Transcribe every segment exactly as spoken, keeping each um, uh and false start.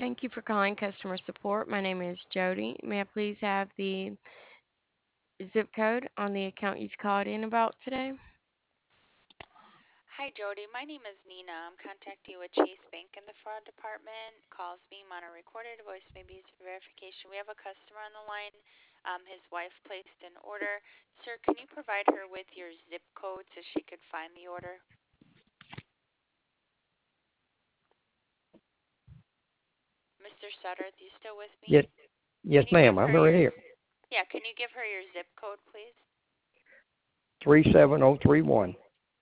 Thank you for calling customer support. My name is Jody. May I please have the zip code on the account you've called in about today? Hi, Jody. My name is Nina. I'm contacting you with Chase Bank in the fraud department. Calls being on a recorded voice may be used for verification. We have a customer on the line. Um, his wife placed an order. Sir, can you provide her with your zip code so she could find the order? mister Sutter, are you still with me? Yes, yes, Can you ma'am. give I'm her right your here. yeah? Can you give her your zip code, please? Three seven zero three one.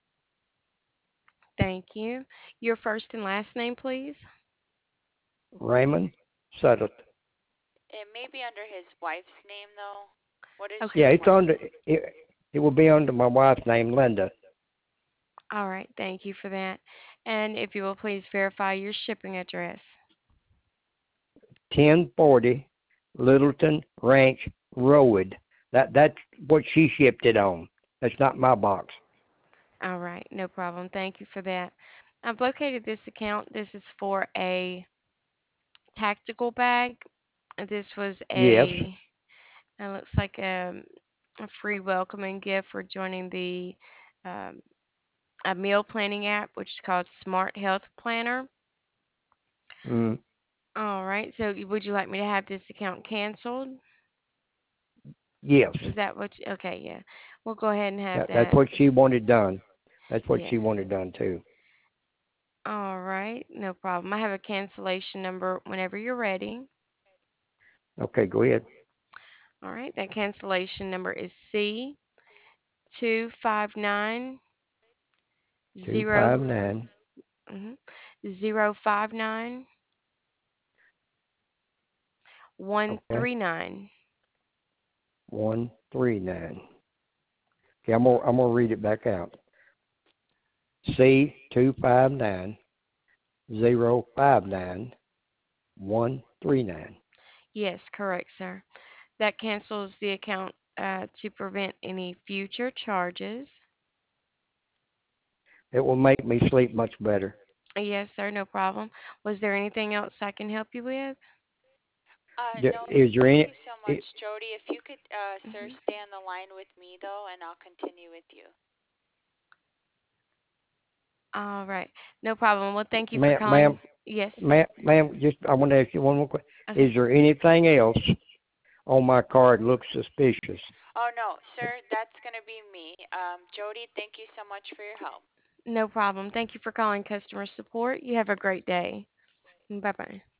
Thank you. Your first and last name, please? Raymond Sutter. It may be under his wife's name though. What is Okay. Yeah, your it's wife's? under. It, it will be under my wife's name, Linda. All right. Thank you for that. And if you will please verify your shipping address. Ten forty Littleton Ranch Road. That that's what she shipped it on. That's not my box. All right. No problem. Thank you for that. I've located this account. This is for a tactical bag. This was Yes. a, it looks like a, a free welcoming gift for joining the um, a meal planning app, which is called Smart Health Planner. Mm, All right. So y- would you like me to have this account canceled? yes. Is that what? You, okay, yeah. We'll go ahead and have That that's that. what she wanted done. That's what Yes. she wanted done too. All right. No problem. I have a cancellation number whenever you're ready. Okay, go ahead. All right. That cancellation number is C two five nine Two zero five nine. zero five nine one Okay. three nine. One three nine. Okay, I'm gonna I'm gonna read it back out. C two five nine zero five nine one three nine. Yes, correct, sir. That cancels the account uh, to prevent any future charges. It will make me sleep much better. Yes, sir, no problem. Was there anything else I can help you with? Uh, D- no, Is there thank any? you so much, i- Jody. If you could, uh, sir, Hmm. stay on the line with me though, and I'll continue with you. All right, no problem. Well, thank you for Ma'am, calling. ma'am, Yes, sir. ma'am, ma'am, just I want to ask you one more question. Okay. Is there anything else on my card looks suspicious? Oh no, sir, that's gonna be me. Um, Jody, thank you so much for your help. No problem. Thank you for calling customer support. You have a great day. Bye bye.